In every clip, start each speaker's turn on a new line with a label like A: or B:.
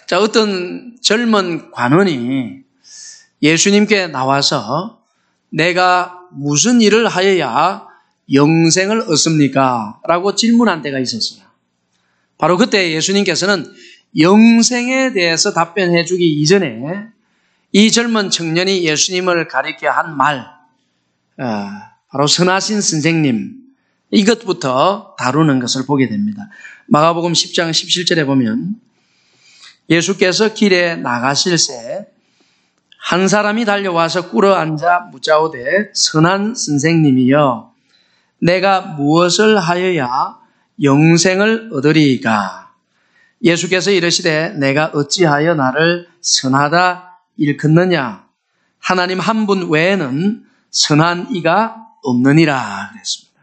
A: 자, 어떤 젊은 관원이 예수님께 나와서 내가 무슨 일을 하여야 영생을 얻습니까? 라고 질문한 때가 있었어요. 바로 그때 예수님께서는 영생에 대해서 답변해 주기 이전에 이 젊은 청년이 예수님을 가리켜 한 말, 바로 선하신 선생님, 이것부터 다루는 것을 보게 됩니다. 마가복음 10장 17절에 보면 예수께서 길에 나가실새 한 사람이 달려와서 꿇어앉아 묻자오되 선한 선생님이여 내가 무엇을 하여야 영생을 얻으리이까? 예수께서 이르시되 내가 어찌하여 나를 선하다 일컫느냐? 하나님 한 분 외에는 선한 이가 없느니라 그랬습니다.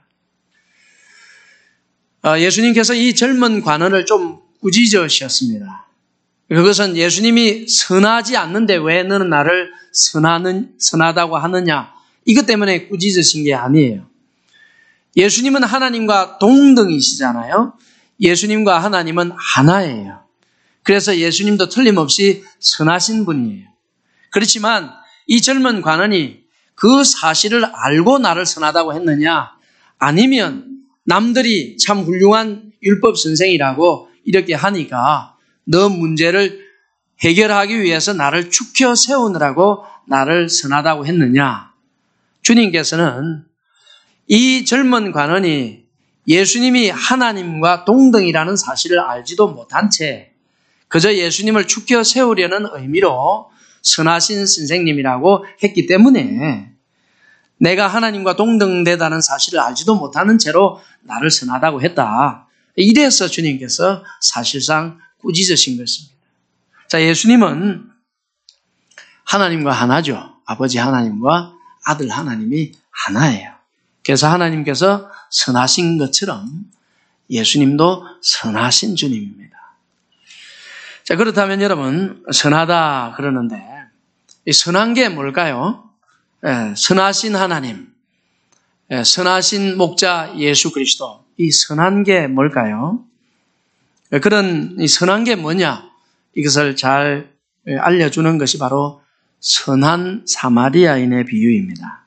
A: 예수님께서 이 젊은 관원을 좀 꾸짖으셨습니다. 그것은 예수님이 선하지 않는데 왜 너는 나를 선하다고 하느냐? 이것 때문에 꾸짖으신 게 아니에요. 예수님은 하나님과 동등이시잖아요. 예수님과 하나님은 하나예요. 그래서 예수님도 틀림없이 선하신 분이에요. 그렇지만 이 젊은 관원이 그 사실을 알고 나를 선하다고 했느냐? 아니면 남들이 참 훌륭한 율법 선생이라고 이렇게 하니까 너 문제를 해결하기 위해서 나를 축혀 세우느라고 나를 선하다고 했느냐? 주님께서는 이 젊은 관원이 예수님이 하나님과 동등이라는 사실을 알지도 못한 채 그저 예수님을 축혀 세우려는 의미로 선하신 선생님이라고 했기 때문에 내가 하나님과 동등되다는 사실을 알지도 못하는 채로 나를 선하다고 했다. 이래서 주님께서 사실상 꾸짖으신 것입니다. 자, 예수님은 하나님과 하나죠. 아버지 하나님과 아들 하나님이 하나예요. 그래서 하나님께서 선하신 것처럼 예수님도 선하신 주님입니다. 자, 그렇다면 여러분, 선하다 그러는데 이 선한 게 뭘까요? 선하신 하나님, 선하신 목자 예수 그리스도, 이 선한 게 뭘까요? 그런 이 선한 게 뭐냐? 이것을 잘 알려주는 것이 바로 선한 사마리아인의 비유입니다.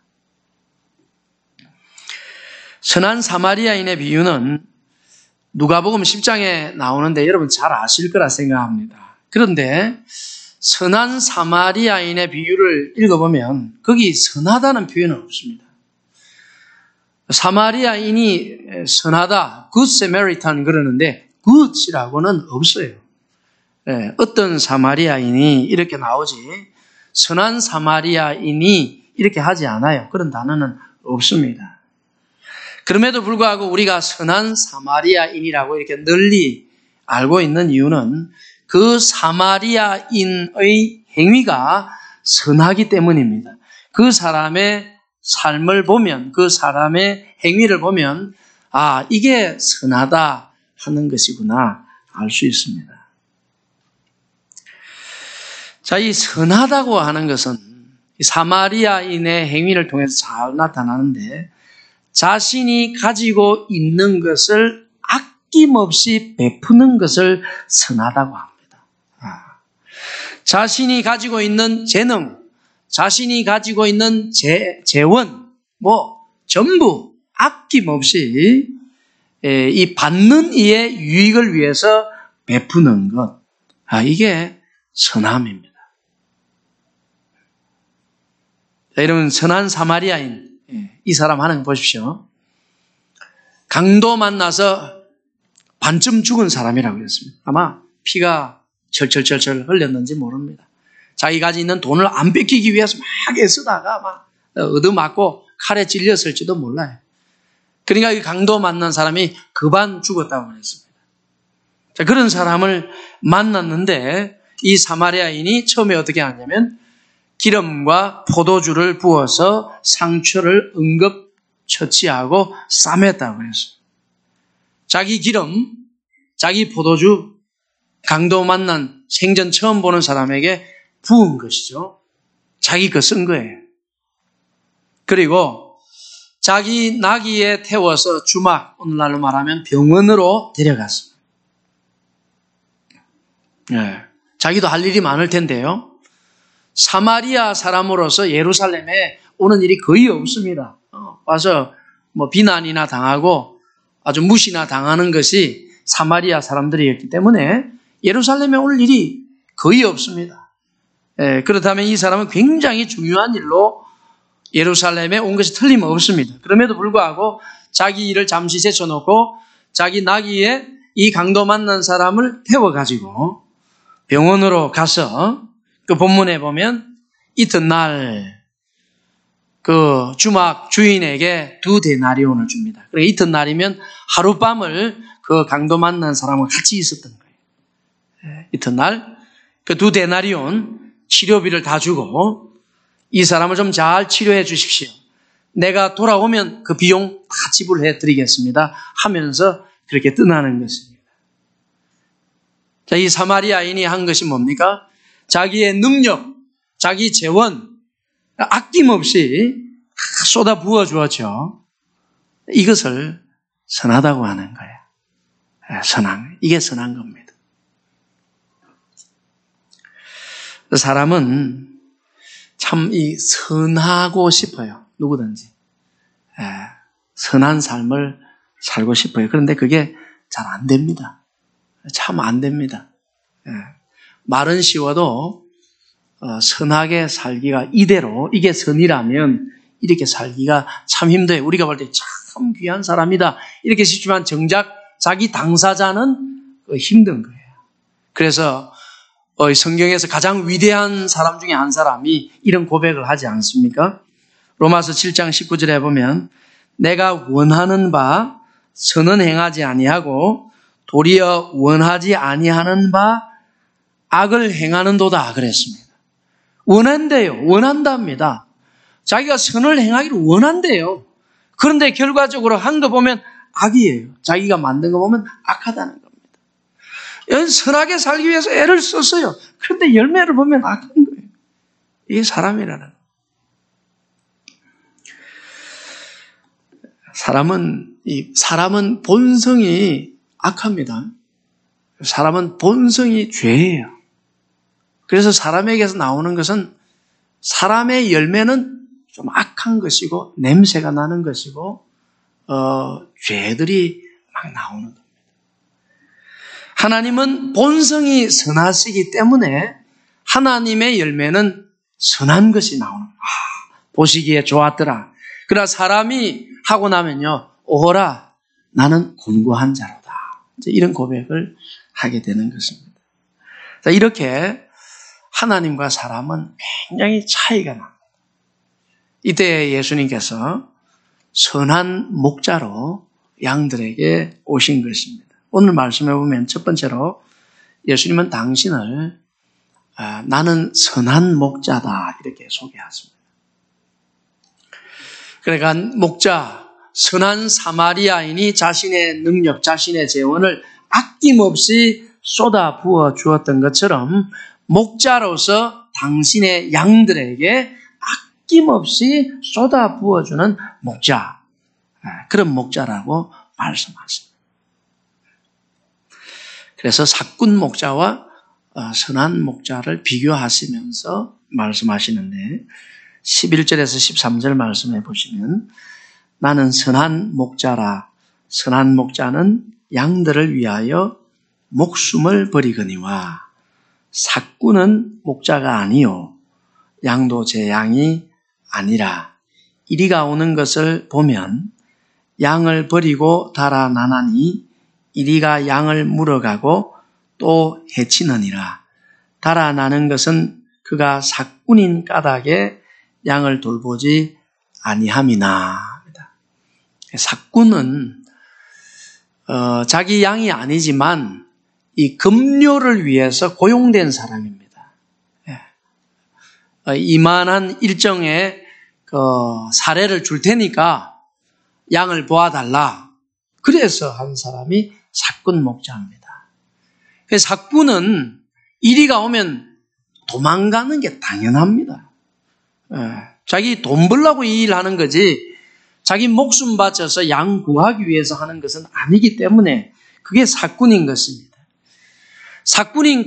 A: 선한 사마리아인의 비유는 누가복음 10장에 나오는데 여러분 잘 아실 거라 생각합니다. 그런데 선한 사마리아인의 비유를 읽어보면 거기 선하다는 표현은 없습니다. 사마리아인이 선하다, good Samaritan 그러는데 good이라고는 없어요. 어떤 사마리아인이 이렇게 나오지 선한 사마리아인이 이렇게 하지 않아요. 그런 단어는 없습니다. 그럼에도 불구하고 우리가 선한 사마리아인이라고 이렇게 널리 알고 있는 이유는 그 사마리아인의 행위가 선하기 때문입니다. 그 사람의 삶을 보면, 그 사람의 행위를 보면, 아, 이게 선하다 하는 것이구나 알 수 있습니다. 자, 이 선하다고 하는 것은 사마리아인의 행위를 통해서 잘 나타나는데 자신이 가지고 있는 것을 아낌없이 베푸는 것을 선하다고 합니다. 자신이 가지고 있는 재능, 자신이 가지고 있는 재원, 전부 아낌없이 이 받는 이의 유익을 위해서 베푸는 것. 이게 선함입니다. 자, 여러분, 선한 사마리아인, 이 사람 하는 거 보십시오. 강도 만나서 반쯤 죽은 사람이라고 그랬습니다. 아마 피가 철철철철 흘렸는지 모릅니다. 자기 가지고 있는 돈을 안 뺏기기 위해서 막 애쓰다가 막 얻어맞고 칼에 찔렸을지도 몰라요. 그러니까 이 강도 만난 사람이 급한 죽었다고 그랬습니다. 자, 그런 사람을 만났는데 이 사마리아인이 처음에 어떻게 하냐면 기름과 포도주를 부어서 상처를 응급 처치하고 싸맸다고 그랬어요. 자기 기름, 자기 포도주, 강도 만난 생전 처음 보는 사람에게 부은 것이죠. 자기 거 쓴 거예요. 그리고 자기 나귀에 태워서 주막, 오늘날로 말하면 병원으로 데려갔습니다. 자기도 할 일이 많을 텐데요. 사마리아 사람으로서 예루살렘에 오는 일이 거의 없습니다. 와서 비난이나 당하고 아주 무시나 당하는 것이 사마리아 사람들이었기 때문에 예루살렘에 올 일이 거의 없습니다. 그렇다면 이 사람은 굉장히 중요한 일로 예루살렘에 온 것이 틀림없습니다. 그럼에도 불구하고 자기 일을 잠시 제쳐놓고 자기 나귀에 이 강도 만난 사람을 태워가지고 병원으로 가서 그 본문에 보면 이튿날 그 주막 주인에게 2데나리온을 줍니다. 그러니까 이튿날이면 하룻밤을 그 강도 만난 사람과 같이 있었던 거예요. 이튿날 그 2데나리온 치료비를 다 주고 이 사람을 좀 잘 치료해 주십시오. 내가 돌아오면 그 비용 다 지불해 드리겠습니다 하면서 그렇게 떠나는 것입니다. 자, 이 사마리아인이 한 것이 뭡니까? 자기의 능력, 자기 재원 아낌없이 쏟아 부어 주었죠. 이것을 선하다고 하는 거예요. 이게 선한 겁니다. 사람은 참 선하고 싶어요. 누구든지. 선한 삶을 살고 싶어요. 그런데 그게 잘 안 됩니다. 참 안 됩니다. 말은 쉬워도 선하게 살기가 이대로 이게 선이라면 이렇게 살기가 참 힘들어요. 우리가 볼 때 참 귀한 사람이다 이렇게 싶지만 정작 자기 당사자는 힘든 거예요. 그래서 성경에서 가장 위대한 사람 중에 한 사람이 이런 고백을 하지 않습니까? 로마서 7장 19절에 보면 내가 원하는 바 선은 행하지 아니하고 도리어 원하지 아니하는 바 악을 행하는도다 그랬습니다. 원한대요. 원한답니다. 자기가 선을 행하기를 원한대요. 그런데 결과적으로 한 거 보면 악이에요. 자기가 만든 거 보면 악하다는 겁니다. 선하게 살기 위해서 애를 썼어요. 그런데 열매를 보면 악한 거예요. 이게 사람이라는 거예요. 사람은 본성이 악합니다. 사람은 본성이 죄예요. 그래서 사람에게서 나오는 것은 사람의 열매는 좀 악한 것이고 냄새가 나는 것이고 죄들이 막 나오는 겁니다. 하나님은 본성이 선하시기 때문에 하나님의 열매는 선한 것이 나오는 거예요. 보시기에 좋았더라. 그러나 사람이 하고 나면요. 오호라 나는 곤고한 자로다. 이런 고백을 하게 되는 것입니다. 자, 이렇게 하나님과 사람은 굉장히 차이가 납니다. 이때 예수님께서 선한 목자로 양들에게 오신 것입니다. 오늘 말씀해 보면 첫 번째로 예수님은 당신을 나는 선한 목자다 이렇게 소개하십니다. 그러니까 목자, 선한 사마리아인이 자신의 능력, 자신의 재원을 아낌없이 쏟아 부어 주었던 것처럼 목자로서 당신의 양들에게 아낌없이 쏟아 부어주는 목자, 그런 목자라고 말씀하십니다. 그래서 사꾼 목자와 선한 목자를 비교하시면서 말씀하시는데 11절에서 13절 말씀해 보시면 나는 선한 목자라. 선한 목자는 양들을 위하여 목숨을 버리거니와 사꾼은 목자가 아니요 양도 제 양이 아니라 이리가 오는 것을 보면 양을 버리고 달아나나니 이리가 양을 물어가고 또 해치느니라. 달아나는 것은 그가 사꾼인 까닭에 양을 돌보지 아니함이나. 사꾼은 자기 양이 아니지만 이 급료를 위해서 고용된 사람입니다. 이만한 일정의 사례를 줄 테니까 양을 보아달라. 그래서 한 사람이 사꾼 목자입니다. 사꾼은 이리가 오면 도망가는 게 당연합니다. 자기 돈 벌려고 이 일을 하는 거지 자기 목숨 바쳐서 양 구하기 위해서 하는 것은 아니기 때문에 그게 사꾼인 것입니다. 사꾼인